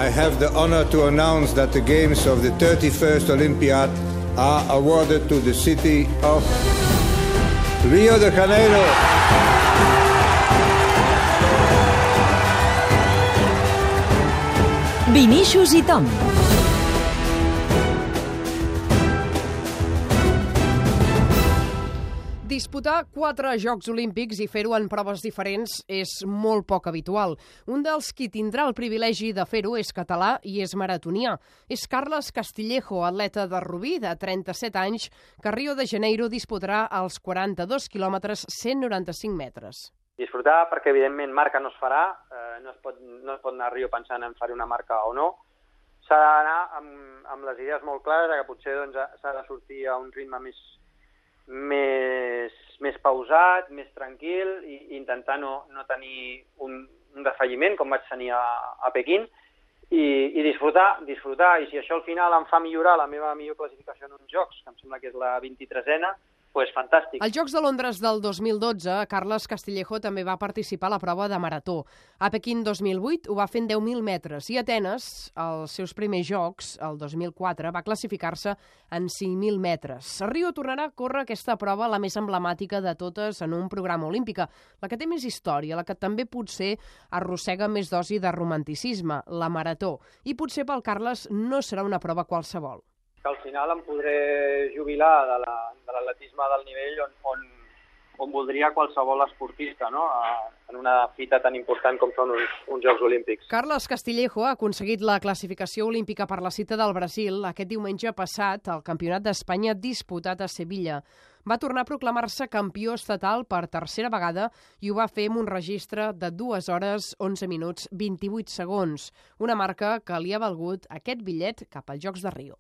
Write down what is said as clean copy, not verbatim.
I have the honor to announce that the games of the 31st Olympiad are awarded to the city of Rio de Janeiro. Vinícius i Tom. Disputar 4 Jocs Olímpics i fer-ho en proves diferents és molt poc habitual. Un dels qui tindrà el privilegi de fer-ho és català i és maratonià. És Carles Castillejo, atleta de Rubí, de 37 anys, que a Rio de Janeiro disputarà els 42 quilòmetres 195 metres. Disfrutar perquè, evidentment, marca no es farà, no es pot anar a Rio pensant en fer una marca o no. S'ha d'anar amb les idees molt clares, que potser s'ha de sortir a un ritme més pausat, més tranquil, i intentar no tenir un defalliment com vaig tenir a Pequín, i disfrutar. I si això al final em fa millorar la meva millor classificació en uns jocs, que em sembla que és la 23a, doncs fantàstic. Als Jocs de Londres del 2012, Carles Castillejo també va participar a la prova de marató. A Pequín 2008 ho va fer en 10.000 metres i a Atenes, als seus primers jocs, el 2004, va classificar-se en 5.000 metres. A Rio tornarà a córrer aquesta prova, la més emblemàtica de totes en un programa olímpica, la que té més història, la que també potser arrossega més dosi de romanticisme, la marató. I potser pel Carles no serà una prova qualsevol. Que al final em podré jubilar de l'atletisme del nivell on voldria qualsevol esportista, no? En una fita tan important com són uns Jocs Olímpics. Carles Castillejo ha aconseguit la classificació olímpica per la cita del Brasil aquest diumenge passat al Campionat d'Espanya disputat a Sevilla. Va tornar a proclamar-se campió estatal per tercera vegada i ho va fer amb un registre de 2 hores, 11 minuts, 28 segons, una marca que li ha valgut aquest bitllet cap als Jocs de Rio.